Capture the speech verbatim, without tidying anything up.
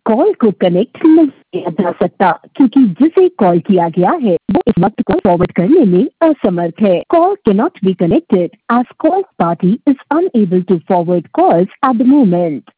Call को connect नहीं किया जा सकता क्योंकि जिसे कॉल किया गया है वो इस वक्त कॉल फॉरवर्ड करने में असमर्थ है। Call can not be connected as call party is unable to forward calls at the moment.